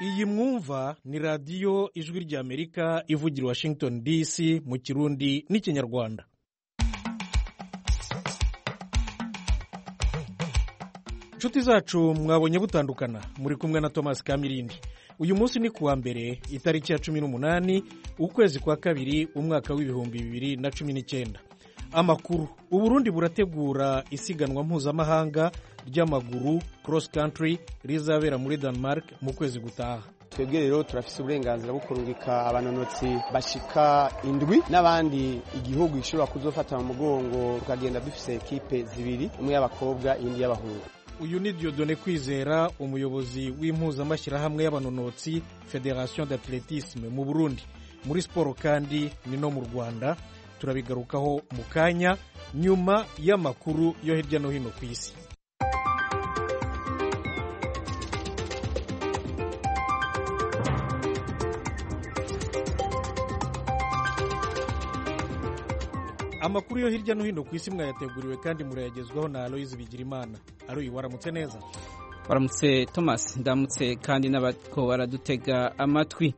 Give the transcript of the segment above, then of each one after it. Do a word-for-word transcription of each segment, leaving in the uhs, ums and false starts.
iyi mwumva ni radiyo ijwi ry'amerika ivugira Washington D C mu kirundi n'ikinyarwanda. inshuti zacu mwabonye butandukana, muri kumwe na Thomas Kamirindi. Uyu munsi ni kuwa mbere itariki ya cumi n'umunani ukwezi kwa kabiri umwaka w'ibihumbi bibiri na cumi n'icyenda. Amakuru: Uburundi burategura isiganwa mpuzamahanga ry'amaguru cross country rizabera muri Denmark mu kwezi gutaha. Twebwe rero turafise uburenganzira bwo kurungika abanonotsi bashika indwi n'abandi igihugu gishobora kuzofata mu mugongo, tukagenda dufise ekipe zibiri, umwe y'abakobwa iyindi y'abahungu. Uyu ni Dieudonné Kwizera, umuyobozi w'impuzamashyirahamwe y'abanonotsi Federation d'Athlétisme mu Burundi. Muri siporo kandi ni no mu Rwanda, turabigarukaho mu kanya nyuma y'amakuru yo hirya no hino ku isi. Amakuru yo hirya no hino ku isi mwayateguriwe kandi murayagezwaho na Aloise Bigirimana. Aloyi, waramutse neza? Waramutse Thomas, ndamutse kandi n'abako baradutega amatwi.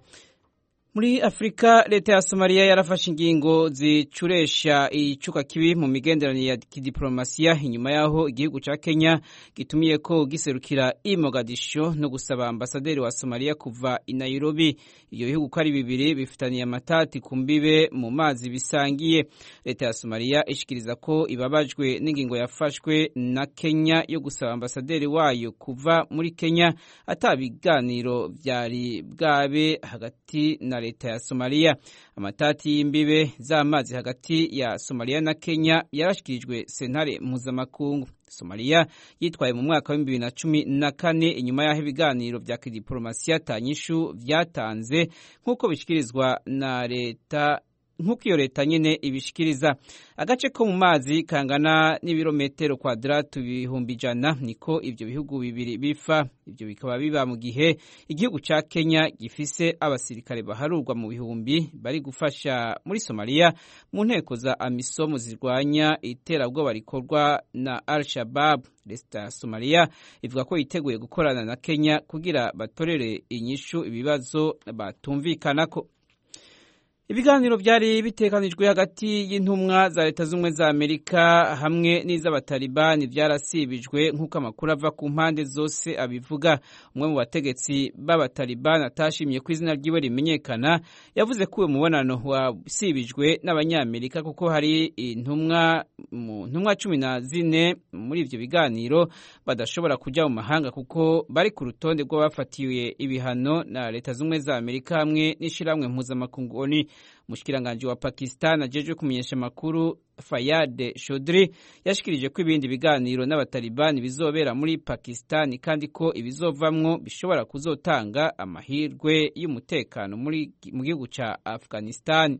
Muri Afrika, leta ya Somalia yarafashe ingingo zicuresha icuka kibi mu migenderanire ya kidiplomasiya inyuma yaho igihugu ca Kenya gitumiye ko giserukira i Mogadisho no gusaba ambasaderi wa Somalia kuva i Nairobi. Iyo bihugu ko ari bibiri bifitaniye amatati ku mbibe mu mazi bisangiye. Leta ya Somalia ishikiriza ko ibabajwe n'ingingo yafashwe na Kenya yo gusaba ambasaderi wayo kuva muri Kenya atabiganiro vyari bwabe hagati na leta ya Somalia. Amatati y'imbibe z'amazi hagati ya Somalia na Kenya yarashikirijwe sentare mpuzamakungu. Somalia yitwaye mu mwaka wa bibiri na cumi na kane inyuma y'aho ibiganiro vya kidiplomasiya tanyishu vyatanze nk'uko bishikirizwa na leta nk'uko iyo leta nyene ibishikiriza. Agace ko mu mazi kangana n'ibirometero kwadratu ibihumbi ijana niko ivyo bihugu bibiri bifa. Ivyo bikaba biba mu gihe igihugu ca Kenya gifise abasirikare baharurwa mu bihumbi bari gufasha muri Somalia mu nteko za AMISOM zirwanya iterabwoba rikorwa na Al-Shabaab. Leta ya Somalia ivuga ko yiteguye gukorana na Kenya kugira batorere inyishu ibibazo batumvikanako. Ibiganiro byari bitekanijwe hagati y'intumwa za leta z'umwe za Amerika hamwe n'iz'abatalibani byarasibijwe nk'uko amakuru ava ku mpande zose abivuga. Umwe mu bategetsi b'abatalibani atashimye ko izina ryiwe rimenyekana yavuze ko uwo mubonano wasibijwe n'abanyamerika kuko hari intumwa mu ntumwa cumi na zine muri ivyo biganiro badashobora kujya mu mahanga kuko bari ku rutonde rw'abafatiwe ibihano na leta z'umwe za Amerika hamwe n'ishiramwe mpuzamakungu O N U. Mushikiranganje wa Pakistan ajeje kumenyesha makuru Fayyad Chaudhry yashikirije ko ibindi biganiro n'abatalibani bizobera muri Pakistan kandi ko ibizovamwo bishobora kuzotanga amahirwe y'umutekano muri mu gihugu ca Afghanistan.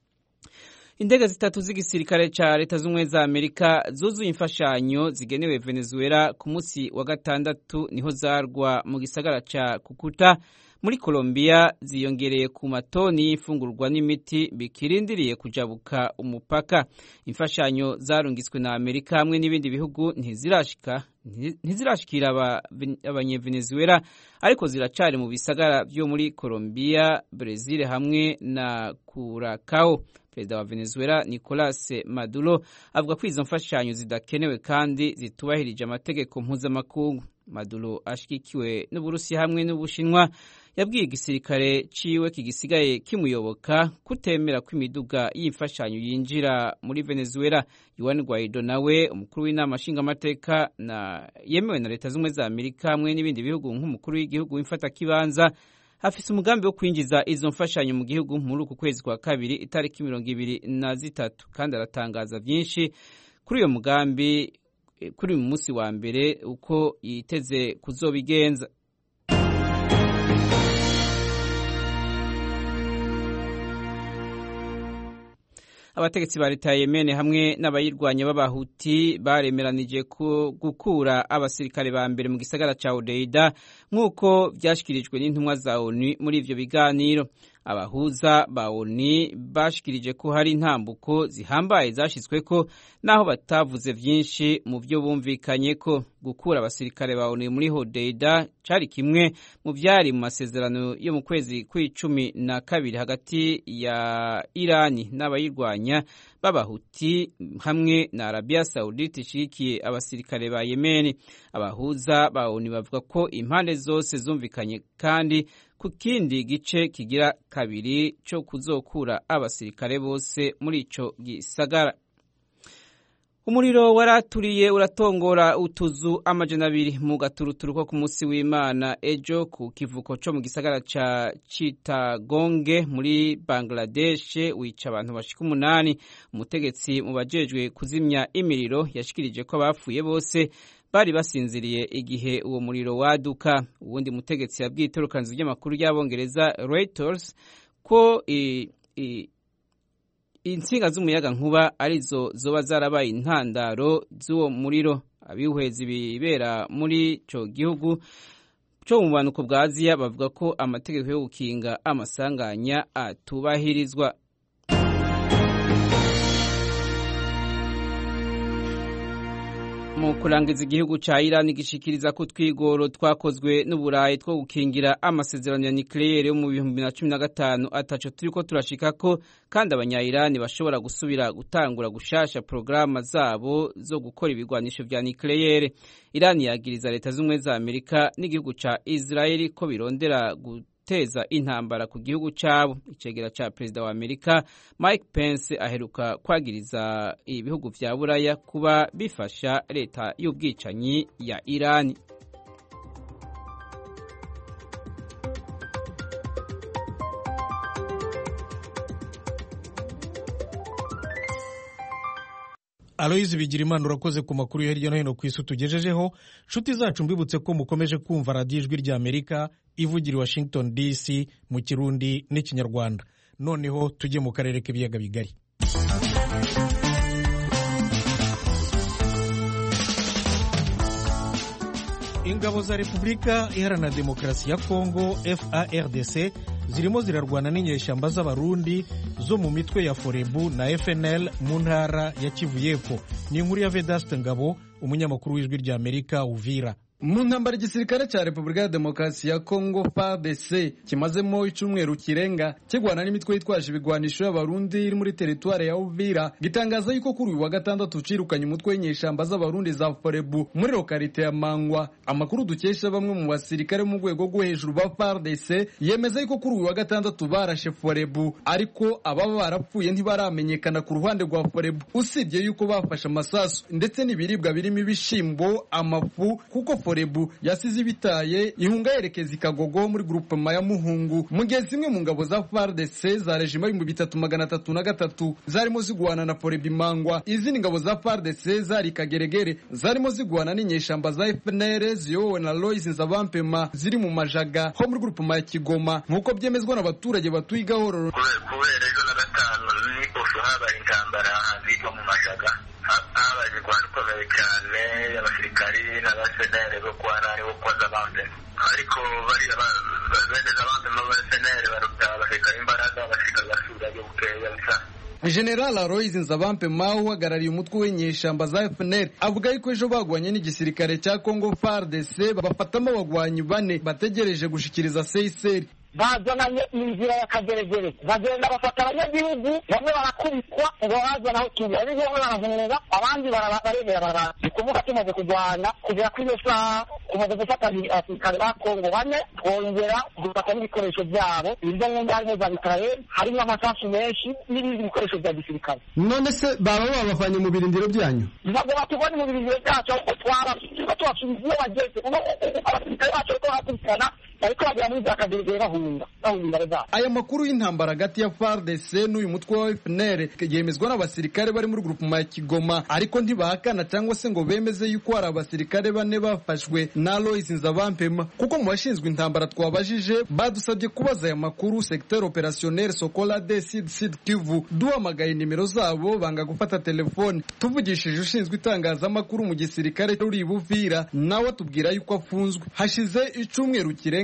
Indege zitatu z'igisirikare ca leta z'umwe za Amerika zuzuye imfashanyo zigenewe Venezuela ku munsi wa gatandatu niho zarwa mu gisagara ca Cucuta muri Colombia, ziyongereye ku matoni y'imfungurwa n'imiti bikirindiriye kujabuka umupaka. Imfashanyo zarungiswe na Amerika hamwe n'ibindi bihugu ntizirashika ntizirashikira abanyevenezuela ariko ziracari mu bisagara byo muri Colombia, Brazil hamwe na Curacao. Perezida wa Venezuela Nicolas Maduro avuga ko izo mfashanyo zidakenewe kandi zitubahirije amategeko mpuzamakungu. Maduro ashigikiwe n'Uburusi hamwe n'Ubushinwa yabwiye igisirikare ciwe kigisigaye kimuyoboka kutemera ko imiduga y'imfashanyo yinjira muri Venezuela. Juan Guaido nawe umukuru w'inama nshingamateka na yemewe na leta z'umwe za Amerika hamwe n'ibindi bihugu nk'umukuru w'igihugu w'imfata kibanza afise umugambi wo kwinjiza izo mfashanyo mu gihugu muri uku kwezi kwa kabiri itariki mirongo ibiri na zitatu, kandi aratangaza vyinshi kuri uyo mugambi kuri uyu munsi wa mbere uko yiteze kuzobigenza. Abategetsi ba leta ya Yemen hamwe n'abayirwanya b'abahuti baremeranije ko gukura abasirikare ba mbere mu gisagara ca Hodeida nk'uko vyashikirijwe n'intumwa za O N U muri ivyo biganiro. abahuza ba ONU bashikirije ko hari intambuko zihambaye zashitsweko naho batavuze vyinshi mu byo bumvikanye ko gukura abasirikare ba ONU muri Hodeida cari kimwe mu vyari mu masezerano yo mu kwezi kw'icumi na kabiri hagati ya Irani n'abayirwanya b'abahuti hamwe na Arabia Saudite ishigikiye abasirikare ba Yemen. Abahuza ba ONU bavuga ko impande zose zumvikanye kandi ku kindi gice kigira kabiri cyo kuzokura abasirikare bose muri ico gisagara. Umuriro waraturiye uratongora utuzu amajana abiri mu gaturuturu ko ku munsi w'Imana ejo ku kivuko cyo mu gisagara ca Chittagong muri Bangladesh wica abantu bashika umunani. Umutegetsi mu bajejwe kuzimya imiriro yashikirije ko abapfuye bose bari basinziriye igihe uwo muriro waduka. Uwundi mutegetsi yabwiye itorokanzu ry'amakuru y'Abongereza Reuters ko i, i, intsinga z'umuyaga nkuba arizo zoba zarabaye intandaro z'uwo muriro. Abihwezi bibera muri ico gihugu cyo mu bumanuko bwa Aziya bavuga ko amategeko yo gukinga amasanganya atubahirizwa. Mu kurangiza igihugu ca Iran gishikiriza ko twigoro twakozwe n'Uburayi two gukingira amasezerano ya nucleaire yo mu bihumbi bibiri na cumi na gatanu ataco turiko turashikako kandi abanya-Iran bashobora gusubira gutangura gushasha programa zabo zo gukora ibigwanisho vya nucleaire. Iran yagiriza leta z'umwe za Amerika n'igihugu ca Israel ko birondera guteza intambara ku gihugu cabo. Icegera ca perezida wa Amerika Mike Pence aheruka kwagiriza ibihugu vya Buraya kuba bifasha leta y'ubwicanyi ya Iran. Aloyizi Bigirimana urakoze ku makuru yo hirya no hino ku isi tugejejeho. Nshuti zacu mbibutse ko mukomeje kumva radiyo ijwi rya Amerika ivugira i Washington D C mu Kirundi n'Ikinyarwanda. Noneho tujye mu karere k'ibiyaga bigari. Ingabo za Repubulika Iharanira Demokarasi ya Kongo F A R D C zirimo zirarwana n'inyeshyamba z'abarundi zo mu mitwe ya Forebu na F N L mu ntara ya Kivu y'Epfo. Ni inkuru ya Vedaste Ngabo, umunyamakuru w'ijwi rya Amerika Uvira. Mu ntambara igisirikare cya Repubulika ya Demokarasi ya Kongo F A R D C kimazemo icumweru kirenga kigwana n'imitwe yitwaje ibigwanisho y'abarundi iri muri teritwari ya Uvira gitangaza yuko kuri uyu wa gatandatu cirukanye umutwe w'inyeshamba z'abarundi za Forebu muri lokalite ya Mangwa. Amakuru dukesha bamwe mu basirikare mu rwego rwo hejuru ba F A R D C yemeza yuko kuri uyu wa gatandatu barashe Forebu, ariko ababa barapfuye ntibaramenyekana ku ruhande rwa Forebu, usibye yuko bafashe amasasu ndetse n'ibiribwa birimo ibishimbo, amafu, kuko Forebu yasize ibitaye ihunga yerekeza ikagogo muri groupement ya Muhungu. Mu gihe zimwe mu ngabo za F A R D C za rejima y'ibihumbi bitatu magana atatu na gatatu zarimo zigwana na Forebu Mangwa. Izindi ngabo za F A R D C zari Kageregere zarimo zigwana n'inyeshamba za F N L ziyobowe na Lois Nzabampema ziri mu Majaga ho muri groupement ya Kigoma, nk'uko byemezwa n'abaturage batuye Gahororo. Kubera ejo na gatanu niko habaye intambara zitwa mu Majaga, habaye igwano ikomeye cyane y'abasirikari n'abasenere bo kwa nari bo kwa Zabande, ariko bari bene Zabande n'abasenere baruta abasirikari imbaraga abasirikari basura yo bukeya bisa. General Aloys Nzabampema uhagarariye umutwe w'inyeshamba za F N L avuga yuko ejo bagwanye n'igisirikare cya Kongo F A R D C bafatamo abagwanyi bane bategereje gushikiriza Seiseri. Bazananye inzira ya Kageregere bagenda bafata abanyagihugu, bamwe barakubitwa ngo bazana aho turi, ari bamwe barahunga abandi barabarebera barara. Kuvuga tumaze kujyana kugera kuri iyo saha tumaze gufata abasirikare ba Kongo bane, twongera dufata n'ibikoresho byabo ibyo ngomba harimo za Israel, harimo amasasu menshi n'ibindi bikoresho bya gisirikare. None se baba babavanye mu birindiro byanyu? Ntabwo batubonye mu birindiro byacu aho twara twasubiye bageze kuko abasirikare bacu ko hakurikirana ariko bagira muri za Kageregere bahunga bahunga reza. Aya makuru y'intambara hagati ya F A R D C n'uyu mutwe wa F N L yemezwa n'abasirikare bari muri groupement ya Kigoma, ariko ntibahakana cyangwa se ngo bemeze yuko hari abasirikare bane bafashwe na Aloys Nzabampema, kuko mu bashinzwe intambara twabajije badusabye kubaza aya makuru secteur opérationnel Sokola de Sud Sud Kivu. Duhamagaye nimero zabo banga gufata telefone. Tuvugishije ushinzwe itangazamakuru mu gisirikare uri Buvira nawe tubwira yuko afunzwe. Hashize icumweru kirenga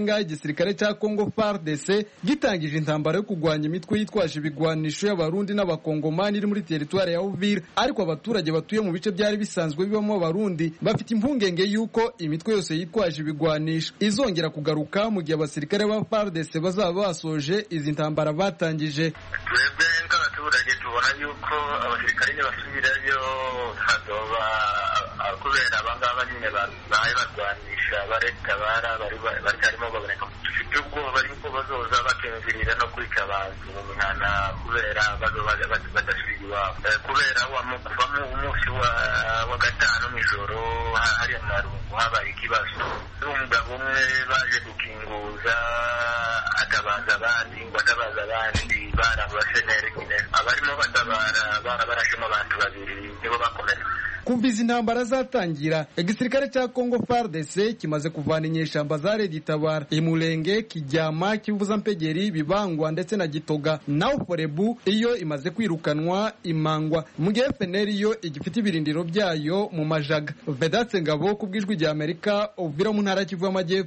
kirenga igisirikare cya Congo F A R D C gitangije intambara yo kugwanya imitwe yitwaje ibigwanisho y'abarundi n'abakongomani iri muri teritwari ya Uvira, ariko abaturage batuye mu bice byari bisanzwe bibamo abarundi bafite impungenge yuko imitwe yose yitwaje ibigwanisho izongera kugaruka mu gihe abasirikare ba F A R D C bazaba basoje izi ntambara batangije. Twebwe nk'abaturage tubona yuko abasirikare basubirayo hazoba kubera abangaba nyine bahaye barwanisha baretabara barikarimo baboneka. Dufite ubwoba yuko bazoza bakenzirira no kwica abantu mu mihana kubera bazoba badasubira iwabo, kubera kuva mu munsi wa gatanu mw'ijoro hari amarungu habaye ikibazo. Umugabo umwe baje gukinguza atabaza abandi ngo atabaza abandi barabasenere nyine abarimo batabara barabarashemo abantu babiri nibo bakomeza. Kuva izi ntambara zatangira, igisirikare cya Congo F A R D C kimaze kuvana inyeshamba za Red Tabara Imulenge, Kijyama, Kivuza Mpegeri, Bibangwa ndetse na Gitoga, naho Forebu iyo imaze kwirukanwa Imangwa, mu gihe F N L yo igifite ibirindiro byayo mu Majaga. Vedatse Ngabo ku bw'ijwi rya Amerika, Uvira mu ntara y'Kivu y'Amajyepfo.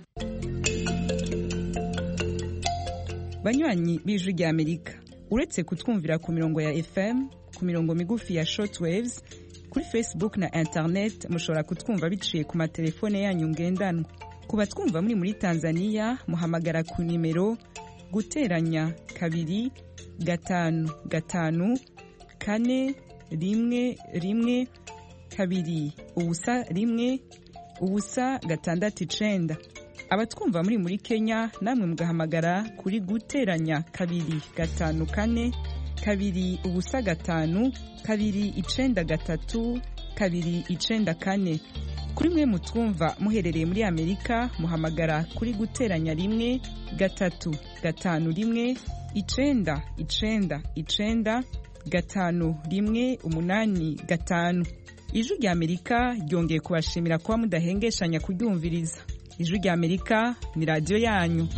Banywanyi b'ijwi rya Amerika, uretse kutwumvira ku mirongo ya F M, ku mirongo migufi ya shortwaves, kuri Facebook na internet mushobora kutwumva biciye ku matelefone yanyu ngendanwa. Ku batwumva muri muri Tanzania muhamagara ku nimero guteranya kabiri gatanu gatanu kane rimwe rimwe kabiri ubusa rimwe ubusa gatandatu icenda. Abatwumva muri muri Kenya namwe mugahamagara kuri guteranya kabiri gatanu kane kabiri ubusa gatanu kabiri icenda gatatu kabiri icenda kane. Kuri mwe mutwumva muherereye muri Amerika muhamagara kuri guteranya rimwe gatatu gatanu rimwe icenda icenda icenda gatanu rimwe umunani gatanu. Ijwi rya Amerika ryongeye kubashimira kuba mudahengeshanya kuryumviriza. Ijwi rya Amerika ni radio yanyu.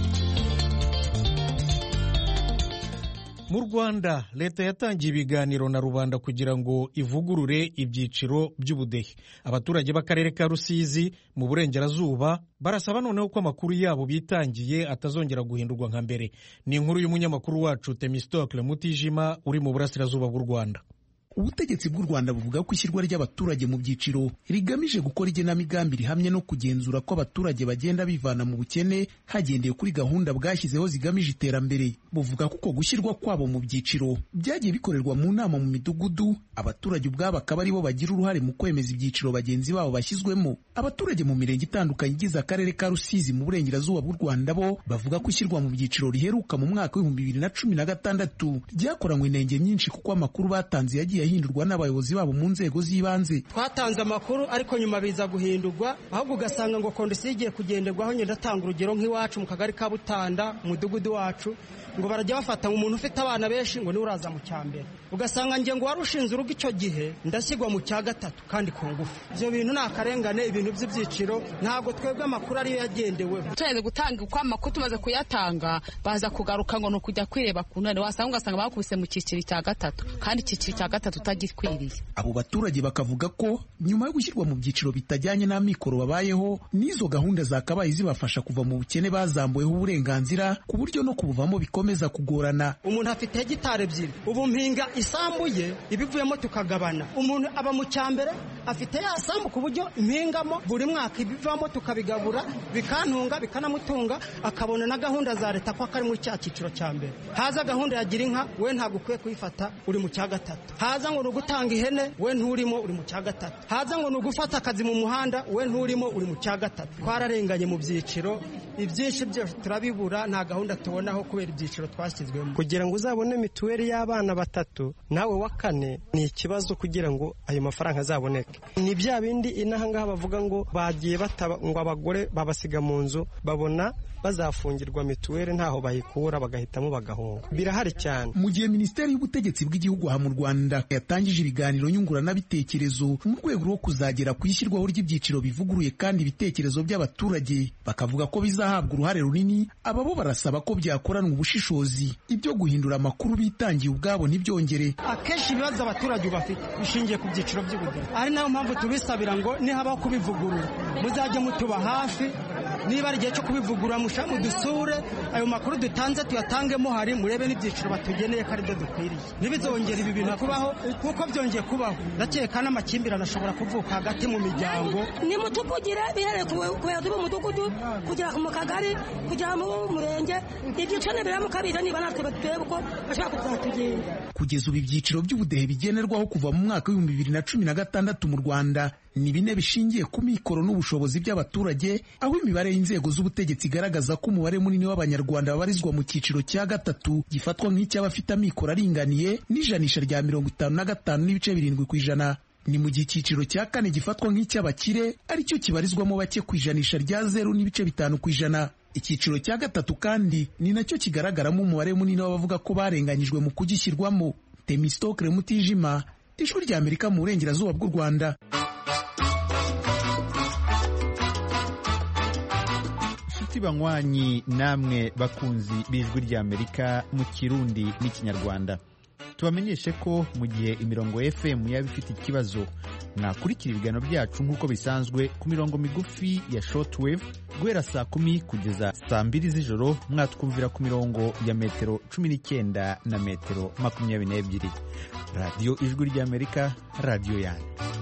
Mu Rwanda leta yatangiye ibiganiro na rubanda kugira ngo ivugurure ibyiciro by'ubudehe. Abaturage b'akarere ka Rusizi mu burengerazuba barasaba noneho ko amakuru yabo bitangiye atazongera guhindurwa nka mbere. Ni inkuru y'umunyamakuru wacu Temistocle Mutijima uri mu burasirazuba bw'u Rwanda. Ubutegetsi bw'u Rwanda buvuga ko ishyirwa ry'abaturage mu byiciro rigamije gukora igenamigambi rihamye no kugenzura ko abaturage bagenda bivana mu bukene hagendewe kuri gahunda bwashyizeho zigamije iterambere. Buvuga ko uko gushyirwa kwabo mu byiciro byagiye bikorerwa mu nama mu midugudu, abaturage ubwabo akaba aribo bagira uruhare mu kwemeza ibyiciro bagenzi babo bashyizwemo. Abaturage mu mirenge itandukanye igize akarere ka Rusizi mu burengerazuba bw'u Rwanda bo bavuga ko ishyirwa mu byiciro riheruka mu mwaka w'ibihumbi bibiri na cumi na gatandatu ryakoranywe intenge nyinshi kuko amakuru batanze yagiye ahindurwa n'abayobozi babo mu nzego z'ibanze. Twatanze amakuru ariko nyuma biza guhindurwa, ahubwo ugasanga ngo kondisiyo igiye kugenderwaho. Nyine ndatanga urugero nk'iwacu mu kagari ka Butanda mu mudugudu wacu ngo barajya bafata umuntu ufite abana benshi ngo niwe uraza mu cyambere, ugasanga nge ngo wari ushinze urugo icyo gihe ndashyirwa mu cya gatatu kandi ku ngufu. Ibyo bintu ni akarengane, ibintu by'ibyiciro ntabwo twebwe amakuru ariyo yagendeweho. Tumaze gutanga uko amakuru tumaze kuyatanga baza kugaruka ngo ni ukujya kwireba ku none, wasanga ugasanga bakubise mu cyiciro cya gatatu kandi icyiciro cya gatatu utagikwiriye. Abo baturage bakavuga ko nyuma yo gushyirwa mu byiciro bitajyanye n'amikoro babayeho n'izo gahunda zakabaye zibafasha kuva mu bukene bazambuyeho uburenganzira ku buryo no kubuvamo bikomeza kugorana. Umuntu afite hegitari ebyiri, ubu mpinga isambu ye ibivuyemo tukagabana. Umuntu aba mu cyambere afite ya sambu ku buryo impingamo buri mwaka ibivamo tukabigabura bikantunga bikanamutunga, akabona na gahunda za leta ko akari muri cya cyiciro cya mbere. Haza gahunda ya gira inka, we ntabwo ukwiye kuyifata uri mu cya gatatu. Haza ngo nugutanga ihene, we nturimo uri mu cya gatatu. Haza ngo nugufata akazi mu muhanda, we nturimo uri mu cya gatatu. Twararenganye mu byiciro, ibyinshi byose turabibura, nta gahunda tubonaho kubera ibyiciro twashyizwemo. Kugira ngo uzabone mituweli y'abana batatu nawe wa kane ni ikibazo kugira ngo ayo mafaranga azaboneke. Ni bya bindi inaha ngaha bavuga ngo bagiye bataba ngo abagore babasiga mu nzu, babona bazafungirwa mituweli ntaho bayikura bagahitamo bagahunga. Birahari cyane. Mu gihe Minisiteri y'Ubutegetsi bw'Igihugu aha mu Rwanda yatangije ibiganiro nyunguranabitekerezo mu rwego rwo kuzagera ku ishyirwaho ry'ibyiciro bivuguruye kandi ibitekerezo by'abaturage, bakavuga ko bizahabwa uruhare runini, ababo barasaba ko byakoranwa ubushishozi, ibyo guhindura amakuru bitangiye ubwabo ntibyongere. Akenshi ibibazo abaturage bafite bishingiye ku byiciro by'ubudehe, ari nayo mpamvu tubisabira ngo nihabaho kubivugurura muzajye mutuba hafi niba ari igihe cyo kubivugurura mushamu dusure ayo makuru dutanze tuyatangemo hari murebe n'ibyiciro batugeneye ko aribyo dukwiriye ntibizongera ibi bintu kubaho kuko byongeye kubaho ndakeka n'amakimbirane ashobora kuvuka hagati mu miryango nimutuvugire bihereye ku bayobozi b'umudugudu kugera mu kagari kugera mu murenge ibyiciro nibira mu kabiri niba natwe batwebe uko bashaka kuzatugenga. Kugeza ubu ibyiciro by'ubudehe bigenerwaho kuva mu mwaka w'ibihumbi bibiri na cumi na gatandatu mu Rwanda ni bine bishingiye ku mikoro n'ubushobozi by'abaturage, aho imibare y'inzego z'ubutegetsi igaragaza ko umubare munini w'abanyarwanda babarizwa mu cyiciro cya gatatu gifatwa nk'icy'abafite amikoro aringaniye n'ijanisha rya mirongo itanu na gatanu n'ibice birindwi ku ijana. Ni mu gihe icyiciro cya kane gifatwa nk'icy'abakire aricyo kibarizwamo bake ku ijanisha rya zeru n'ibice bitanu ku ijana. Icyiciro cya gatatu kandi ni nacyo kigaragaramo umubare munini w'abavuga ko barenganyijwe mu kugishyirwamo. Temistokle Mutijima, Ijwi rya Amerika mu burengerazuba bw'u Rwanda. Nshuti banywanyi namwe bakunzi b'Ijwi rya Amerika mu Kirundi n'Ikinyarwanda, tubamenyeshe ko mu gihe imirongo F M yaba ifite ikibazo mwakurikira ibiganiro byacu nk'uko bisanzwe ku mirongo migufi ya shortwave guhera saa kumi kugeza saa mbiri z'ijoro, mwatwumvira ku mirongo ya metero cumi n'icyenda na metero makumyabiri n'ebyiri. Radiyo Ijwi ry'Amerika, radiyo yanyu.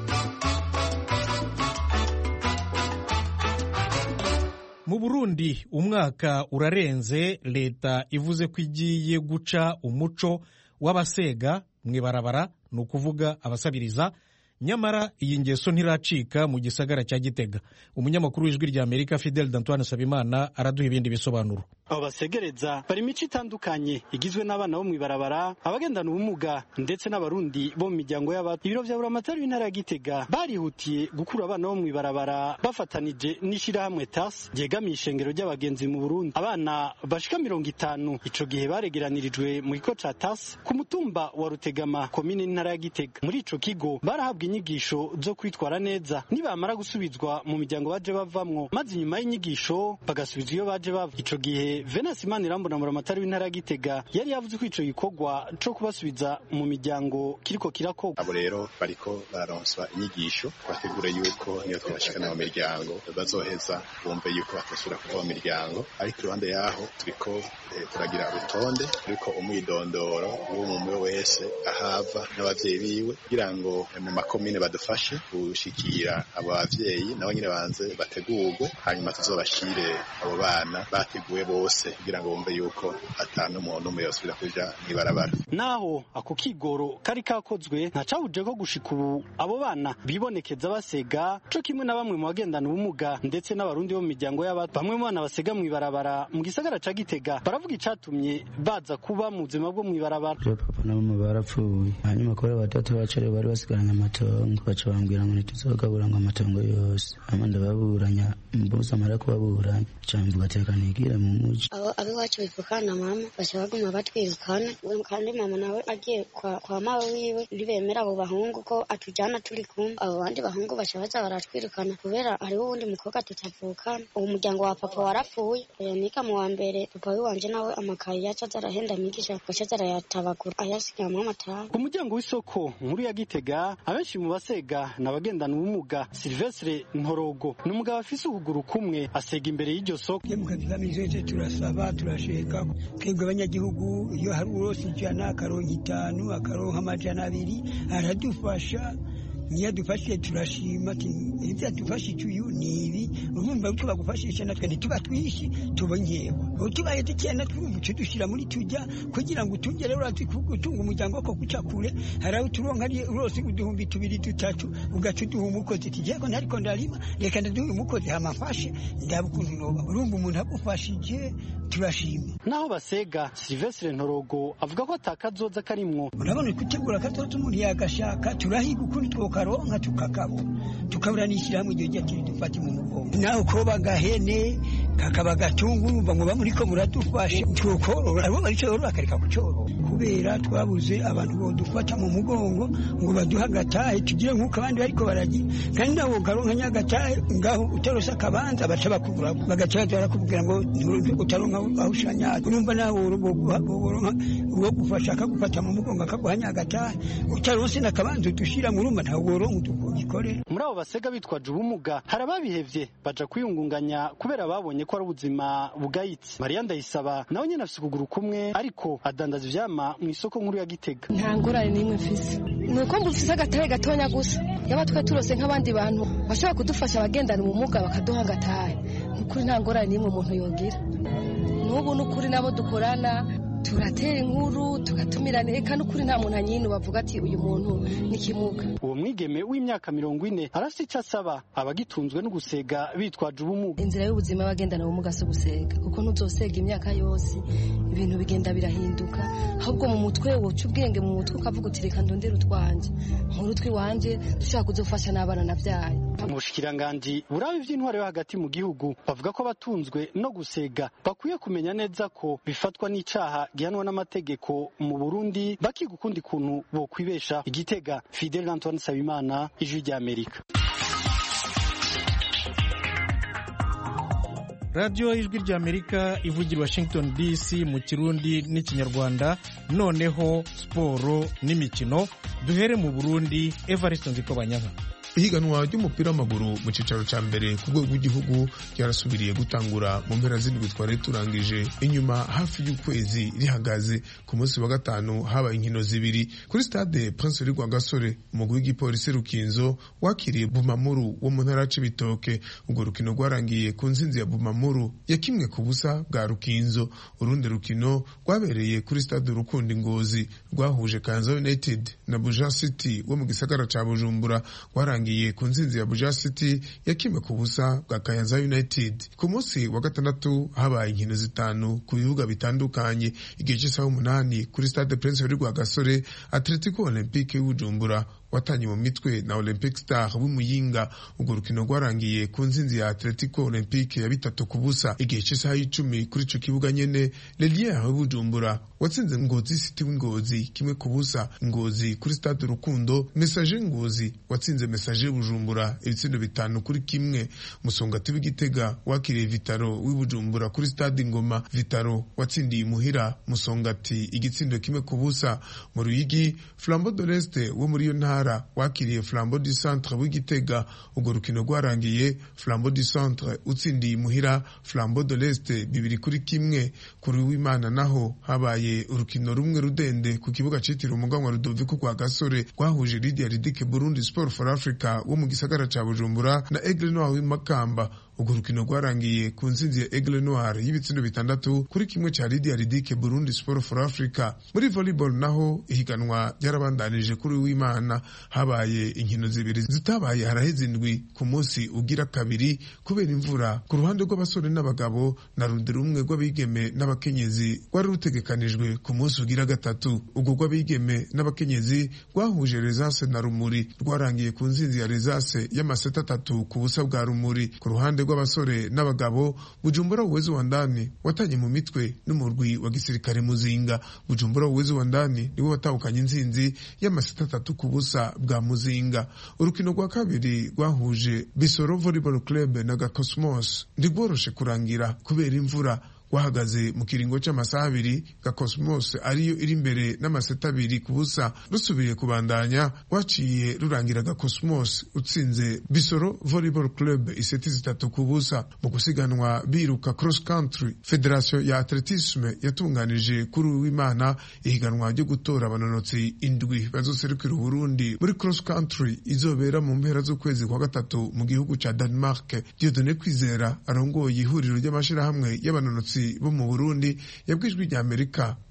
Mu Burundi umwaka urarenze leta ivuze ko igiye guca umuco w'abasega mwibarabara, ni ukuvuga abasabiriza, nyamara iyi ngeso ntiracika mu gisagara cya Gitega. Umunyamakuru w'Ijwi rya Amerika Fidel D'Antoine Sabimana araduha ibindi bisobanuro. Abo basegereza bari imico itandukanye igizwe n'abana bo mwibarabara, abagendana ubumuga ndetse n'abarundi bo mu miryango y'abato. Ibiro vya buramatari w'intara ya Gitega barihutiye gukura abana bo mwibarabara bafatanije n'ishirahamwe T A S ryegamiye ishengero ry'abagenzi mu Burundi. Abana bashika mirongo itanu ico gihe baregeranirijwe mu kigo ca T A S ku mutumba wa Rutegama komine n'intara ya Gitega. Muri ico kigo barahabwa inyigisho zo kwitwara neza nibamara gusubizwa mu miryango baje bavamwo, maze inyuma y'inyigisho bagasubizwa iyo baje bava. Ico gihe Venance Manirambona buramatari w'intara ya Gitega yari yavuze ko ico gikorwa co kubasubiza mu miryango kiriko kirakorwa. Abo rero bariko bararonswa inyigisho bategura yuko niyo twabashikana mu miryango bazoheza bumve yuko batasubira kuva mu miryango, ariko iruhande yaho turiko eh, turagira urutonde turiko umwidondoro w'umwe wese ahava n'abavyeyi biwe kugira ngo eh, mu makomine badufashe gushikira abo bavyeyi nabo nyine banze bategurwe, hanyuma tuzobashire abo bana bateguwe bose kugira ngo bumve yuko atanu umuntu umwe yosubira kuja mwibarabara. Naho ako kigoro kari kakozwe ntacahuje ko gushika ubu abo bana bibonekeza basega co kimwe na bamwe mu bagendana ubumuga ndetse n'abarundi bo mu miryango y'abato. Bamwe mu bana basega mwibarabara mu gisagara ca Gitega baravuga icatumye baza kuba mu buzima bwo mwibarabara. Papa na mama barapfuye, hanyuma kore batatu bacare bari basigaranye amatongo, baca bambwira ngo ntituzogabura ngo amatongo yose, hama ndababuranya mbuza amara kubaburanya camvuga tekanigira mu muji. Abo abiwacu bivukana mama baca baguma batwirukana, kandi mama nawe agiye kwa, kwa mawe wiwe ntibemera abo bahungu ko atujana turi kumwe. Abo bandi bahungu baca baza baratwirukana kubera hariho uwundi mukobwa tutavukana. Uwo muryango wa papa warapfuye, nika mu wa mbere papa wiwanje nawe amakayi yaca zarahenda migisha baca zarayatabagura ayasigamwo amataha. Ku muryango w'isoko nkuru ya Gitega abenshi mu basega n'abagendana ubumuga. Silvestre Ntorogo ni umugabo afise ukuguru kumwe asega imbere y'iryo soko. Turasaba turasheka twebwe abanyagihugu iyo hari urose ijana akaronka itanu akaronka amajana abiri aradufasha, niyo dufashije turashima ati ibyo dufashije uyu ni ibi, urumva uko bagufashisha natwe ntituba twishi tubonyewe tubaye dukena twumva icyo dushyira muri tujya kugira ngo tugere urati gutunga umuryango ko guca kure. Hari aho turonka ari urose uduhumbi tubiri dutatu ugaca uduha umukozi ati jeko ntariko ndarima reka ndaduha umukozi hamafashe ndaba ukuntu noba, urumva umuntu agufashije turashima. Naho basega Silvestre Ntorogo avuga ko atakazoza karimwo. Urabona kutegura katoza umuntu yagashaka turahiga ukundi twokaronka tukakabo tukaburanishyira mu gihe cyatiri dufati mu mugongo naho ko bagahene kakaba gatungu urumva ngo bamuriko muradufashe twokorora abo barico rero bakareka kucorora kubera twabuze abantu bodufata mu mugongo ngo baduha agatahe tugire nk'uko abandi bariko baragi kandi nawo garonka nyagatahe ngaho utarose akabanza baca bakubura bagaca barakubwira ngo utaronka aho ushanya urumva nawo uronka uwo gufasha akagufata mu mugongo akaguha nyagatahe utarose n'akabanza udushira mu rumba ntawo woronka udukorera. Muri abo basega bitwaje ubumuga hari ababihevye baja kwiyungunganya kubera babonye ko ari ubuzima bugayitse. Maria Ndayisaba nawe nyene afise ukuguru kumwe ariko adandaza ivyama mu isoko nkuru ya Gitega. Nta ngorane n'imwe mfise nuko mbufise agatahe gatonya gusa yaba twe turose nk'abandi bantu bashobora kudufasha abagendana ubumuga bakaduha agatahe nukuri nta ngorane n'imwe umuntu yogira n'ubu nukuri nabo dukorana turatera inkuru tugatumirana eka n'ukuri nta muntu anyine bavuga ati uyu muntu ni kimuga. Uwo mwigeme w'imyaka mirongo ine arafite icyo asaba abagitunzwe no gusega bitwaje ubumuga. Inzira y'ubuzima y'abagendana ubumuga so gusega kuko ntuzosega imyaka yose ibintu bigenda birahinduka ahubwo mu mutwe woca ubwenge mu mutwe ukavuga uti reka ndondere utwanje nkuru twiwanje dushaka kuzofasha n'abana navyaye. Mu bushikiranganji burabe ivy'intwaro yo hagati mu gihugu bavuga ko abatunzwe no gusega bakwiye kumenya neza ko bifatwa n'icaha gihanwa n'amategeko mu Burundi bakiga ukundi kuntu bokwibesha. Igitega, Fidel Antoine Sabimana, Ijwi ry'Amerika. Radio Ijwi ry'Amerika ivugira Washington D C mu Kirundi n'ikinyarwanda. Noneho siporo n'imikino, duhere mu Burundi. Evariste Nzikobanyanka. Ihiganwa ry'umupira w'amaguru mu cicaro ca mbere ku rwego rw'igihugu ryarasubiriye gutangura mu mpera z'indwi twari turangije inyuma hafi y'ukwezi rihagaze. Ku munsi wa gatanu habaye inkino zibiri kuri stade Prince Rugwa Gasore. Umugwi w'igipolisi Rukinzo wakiriye Bumamuru wo mu ntara c'Ibitoke. Urwo rukino rwarangiye ku nsinzi ya Bumamuru ya kimwe ku busa bwa Rukinzo. Urundi rukino rwabereye kuri stade Rukundi Ngozi rwahuje Kanza United na Buja City wo mu gisagara ca Bujumbura warangiye ku nzinzi ya Buja City ya kimwe ku busa bwa Kayanza United. Ku munsi wa gatandatu habaye inkino zitanu ku bibuga bitandukanye. Igihe cy'isaha umunani kuri stade Prince Rugwa Gasore Atletico Olympique y'Ubujumbura watanye mu mitwe na Olympic Star w'Imuyinga. Urwo rukino rwarangiye ku nzinzi ya Atletico Olympique ya bitatu ku busa. Igihe cy'isaha y'icumi kuri ico kibuga nyene Lelier y'Ubujumbura watsinze Ngozi City w'Ingozi kimwe ku busa. Ngozi kuri stade Rukundo Message Ngozi watsinze Message Bujumbura ibitsindo bitanu kuri kimwe. Musongati w'Igitega wakiriye Vitaro w'Ibujumbura kuri stade Ngoma. Vitaro watsindiye Muhira Musongati igitsindo kimwe ku busa. Mu Ruyigi Flambeau de l'Est wo muri yo ntara wakiriye Flambeau du Centre w'Igitega. Urwo rukino rwarangiye Flambeau du Centre utsindiye Muhira Flambeau de l'Est bibiri kuri kimwe. Kuri w'Imana naho habaye urukino rumwe rudende ku kibuga citiriwe umuganwa Rudoviko kwa Gasore rwahuje Lydia Ridike Burundi Sport for Africa wo mu gisagara ca Bujumbura na Aigle Noir w'Imakamba. Urwo rukino rwarangiye ku nsinzi ya Aigle Noir y'ibitsindo bitandatu kuri kimwe ca Lydia Ridike Burundi Sport for Africa. Muri volleyball naho ihiganwa ryarabandanije kuri w'Imana habaye inkino zibiri zitabaye haraheze indwi ku munsi ugira kabiri kubera imvura. Ku ruhande rw'abasore n'abagabo na rundi rumwe rw'abigeme n'abakenyezi rwari rutegekanijwe ku munsi ugira gatatu. Urwo rw'abigeme n'abakenyezi rwahuje Resase na Rumuri rwarangiye ku nzinzi ya Resase y'amaseta atatu ku busa bwa Rumuri. Ku ruhande rw'abasore n'abagabo Bujumbura Uwezo wa Ndani watanye mu mitwe n'umurwi wa gisirikare Muzinga. Bujumbura Uwezo wa Ndani niwe watahukanye inzinzi y'amaseta atatu ku busa bwa Muzinga. Urukino rwa kabiri rwahuje Bisoro Volleyball Club na Gakosmos ndigoroshe kurangira kubera imvura. Wahagaze mu kiringo c'amasaha abiri Gakosmos ariyo iri imbere n'amaseta abiri ku busa. Rusubiye kubandanya waciye rurangira Gakosmos utsinze Bisoro Volleyball Club iseti zitatu ku busa. Mu gusiganwa biruka cross country Federation ya Atletisme yatunganije kuri w'Imana ihiganwa ryo gutora abanonotsi indwi bazoserukira Burundi muri cross country izobera mu mpera z'ukwezi kwa gatatu mu gihugu ca Denmark. Dieudonné Kwizera arongoye ihuriro ry'amashirahamwe y'abanonotsi bo mu Burundi yabwijwe rya Amerika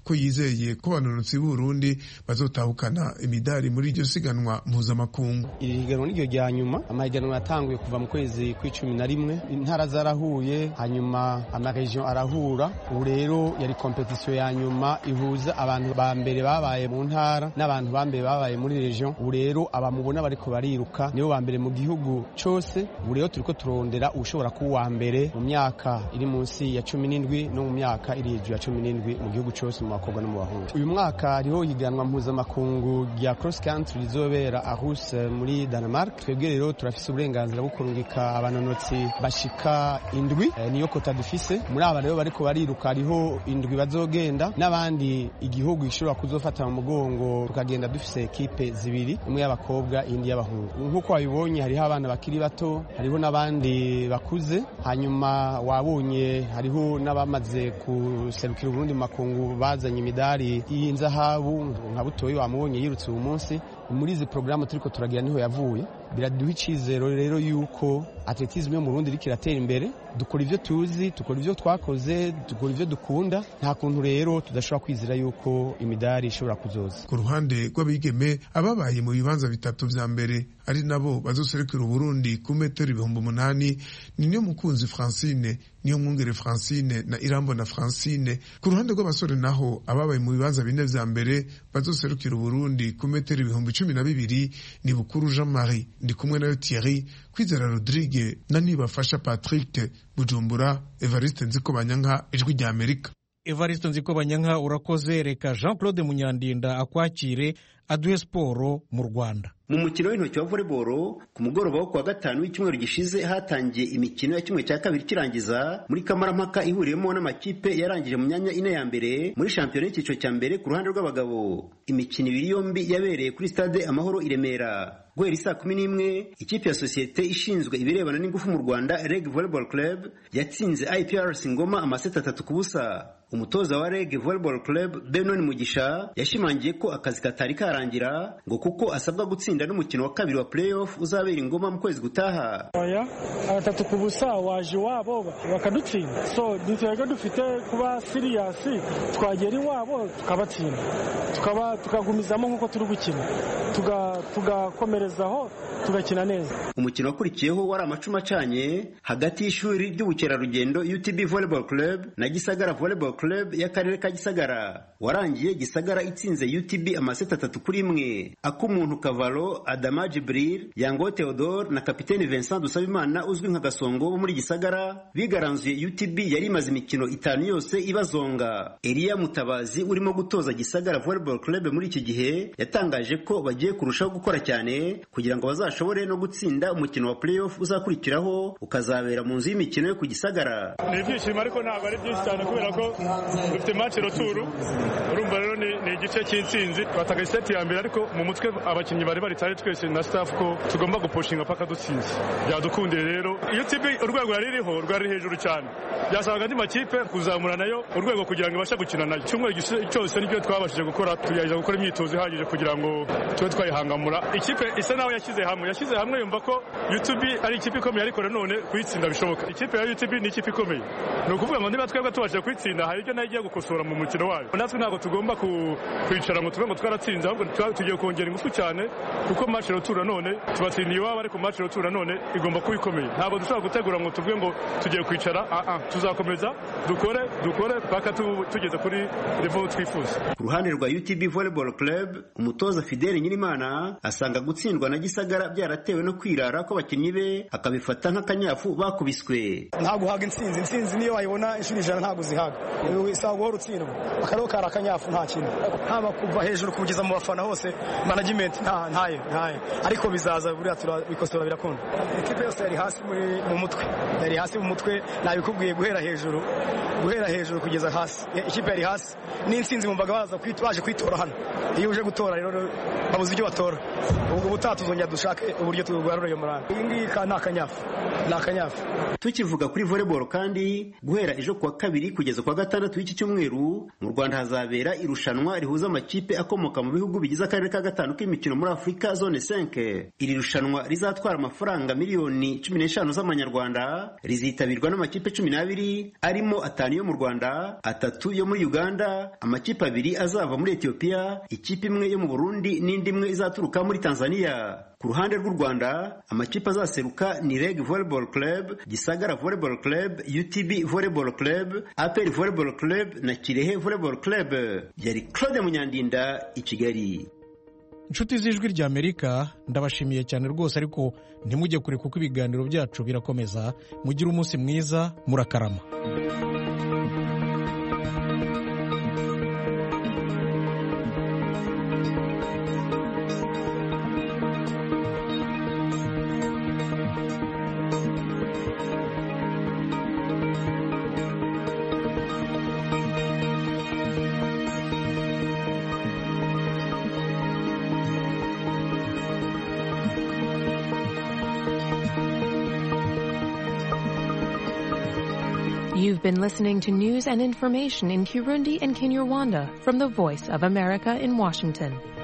ko yizeye ko abanonotsi b'Uburundi bazotahukana imidari muri iryo siganwa mpuzamakungu. Iri higanwa niryo rya nyuma, amahiganwa yatanguye kuva mu kwezi kw'icumi na rimwe, intara zarahuye hanyuma amaregion arahura. Ubu rero yari competition ya nyuma ihuza abantu ba mbere babaye mu ntara n'abantu ba mbere babaye muri region. Ubu rero abamubona bariko bariruka nibo ba mbere mu gihugu cose. Ubu rero turiko turondera ushobora kuba wa mbere mu myaka iri munsi ya cumi n'indwi no mu myaka iri hejuru ya cumi n'indwi mu gihugu cose mu bakobwa no mu bahungu. Uyu mwaka hariho higanwa mpuzamakungu rya cross country rizobera Aarhus muri Denmark. Twebwe rero turafise uburenganzira bwo kurungika abanonotsi bashika indwi, e, niyo kota dufise. Muri aba rero bariko bariruka hariho indwi bazogenda n'abandi igihugu gishobora kuzofata mu mugongo, tukagenda dufise ekipe zibiri, imwe y'abakobwa indi y'abahungu. Nkuko wabibonye hariho abana bakiri bato, hariho n'abandi bakuze, hanyuma wabonye hariho n'abamaze kuserukira Burundi mu makungu bazanye imidari y'inzahabu nka Butoyi wamubonye yirutse uyu munsi. Muri izi programme turiko turagira niho yavuye. Biraduha icizero rero yuko atletisme yo mu Burundi iriko iratera imbere, dukora ivyo tuzi, dukora ivyo twakoze, dukora ivyo dukunda, nta kuntu rero tudashobora kwizera yuko imidari ishobora kuzoza. Ku ruhande rw'abigeme ababaye mu bibanza bitatu vya mbere ari nabo bazoserukira Uburundi ku metero ibihumbi umunani ni niyo mukunzi Francine, niyo mwungere Francine na Irambo na Francine. Ku ruhande rw'abasore naho ababaye mu bibanza bine vya mbere bazoserukira Uburundi ku metero ibihumbi cumi na bibiri ni Bukuru Jean Marie, ndi kumwe nayo Thierry, Kwizera Rodrigue na Nibafasha Patrick. Bujumbura, Evariste Nzikobanyanka, Ijwi rya Amerika. Evariste Nzikobanyanka urakoze. Reka Jean Claude Munyandinda akwakire aduhe siporo mu Rwanda. Mu mukino w'intoki wa volleyball ku mugoroba wo kuwa gatanu w'icyumweru gishize hatangiye imikino ya kimwe cya kabiri kirangiza muri kamarampaka ihuriyemo n'amakipe yarangije mu myanya ine ya mbere muri shampiyona y'icyiciro cya mbere ku ruhande rw'abagabo. Imikino ibiri yombi yabereye kuri stade Amahoro i Remera. Guhera saa kumi n'imwe ikipe ya sosiyete ishinzwe ibirebana n'ingufu mu Rwanda Reg Volleyball Club yatsinze I P R C Ngoma amaseti atatu ku busa. Umutoza wa Reg Volleyball Club Benon Mugisha yashimangiye ko akazi katari karangira ngo kuko asabwa gutsinda n'umukino wa kabiri wa playoff uzabera Ingoma mu kwezi gutaha. Oya atatu ku busa waje wabo bakadutsinda, so dutega dufite kuba serious, twagera iwabo tukabatsinda tukaba tukagumizamo nkuko turi gukina tuga tugakomerezaho tugakina neza. Umukino wakurikiyeho wari amacuma acanye hagati y'ishuri ry'ubukerarugendo U T B Volleyball Club na Gisagara Volleyball Club y'akarere ka Gisagara. Warangiye Gisagara itsinze U T B amaseti atatu kuri imwe. Akumuntu Kavalo, Adama Jibril, Yango Theodore na kapiteni Vincent Dusabimana uzwi nka Gasongo bo muri Gisagara bigaranzuye U T B yari imaze imikino itanu yose ibazonga. Elia Mutabazi urimo gutoza Gisagara Volleyball Club muri iki gihe yatangaje ko bagiye kurushaho gukora cyane kugira ngo bazashobore no gutsinda umukino wa playoff uzakurikiraho ukazabera mu nzu y'imikino yo ku Gisagara. Ni ibyishimo ariko ntabwo ari byinshi cyane kubera ko dufite match retour, urumva rero ni igice cy'intsinzi. Batagaye set ya mbere ariko mu mutwe abakinnyi bari bari tare twese na staff ko tugomba gupushinga paka dutsinze. Byadukundiye rero U T B urwego rariho rwari hejuru cyane, byasabaga andi makipe kuzamura nayo urwego kugira ngo ibashe gukina nayo. Cyumwe cyose nibyo twabashije gukora, tuyaje gukora imyitozo ihagije kugira ngo tube twayihangamura. Ikipe isa naho yashyize hamwe yashyize hamwe yumva ko U T B ari ikipe ikomeye ariko none kuyitsinda bishoboka. Ikipe ya U T B ni ikipe ikomeye, ni ukuvuga ngo niba twebwe tubashije kuyitsinda hari ibyo nayo igiye gukosora mu mukino wayo. Natwe ntabwo tugomba kwicara ngo tuve ngo twaratsinze, ahubwo tugiye kongera ingufu cyane kuko match retour none tubatsindiye iwabo, ariko match retour none igomba kuba ikomeye. Ntabwo dushobora gutegura ngo tuvuge ngo tugiye kwicara, ah ah tuzakomeza dukore dukore paka tugeze kuri level twifuza. Ku ruhande rwa U T B Volleyball Club umutoza Fidele Nyirimana asanga gutsindwa na Gisagara byaratewe no kwirara ko bakinnyi be akabifata nk'akanyafu bakubiswe. Ntabwo haga intsinzi intsinzi niyo wayibona inshuro ijana ntabwo zihaga, isaba guhora utsindwa akarere kari akanyafu nta kintu, haba kuva hejuru kugeza mu bafana hose management nta ntaye ntaye, ariko bizaza buriya turabikosora birakunda. Ikipe yose yari hasi mu mutwe yari hasi mu mutwe nabikubwiye guhera hejuru guhera hejuru kugeza hasi. Ikipe yari hasi n'intsinzi mumvaga baza baje kwitora hano, iyo uje gutora rero babuze uburyo batora ubwo butaha tuzongera dushake uburyo tugarura iyo morale iyi ngiyi ni akanyafu ni akanyafu. Tukivuga kuri volleyball kandi guhera ejo kuwa kabiri kugeza kuwa gatandatu w'iki cyumweru mu Rwanda hazabera irushanwa rihuza amakipe akomoka mu bihugu bigize akarere ka gatanu k'imikino muri Afurika zone cinq. Iri rushanwa rizatwara amafaranga miliyoni cumi n'eshanu z'amanyarwanda, rizitabirwa n'amakipe cumi n'abiri arimo atanu yo mu Rwanda, atatu yo muri Uganda, amakipe abiri azava muri Ethiopia, ikipe imwe yo mu Burundi n'indi imwe izaturuka muri Tanzania. Ku ruhande rw'u Rwanda amakipe azaseruka ni Reg Volleyball Club, Gisagara Volleyball Club, U T B Volleyball Club, A P R Volleyball Club na Kirehe Volleyball Club. Yari Claude Munyandinda i Kigali. Inshuti z'ijwi rya Amerika ndabashimiye cyane rwose, ariko ntimujye kure kuko ibiganiro byacu birakomeza. Mugire umunsi mwiza, murakarama. You've been listening to news and information in Kirundi and Kinyarwanda from the Voice of America in Washington.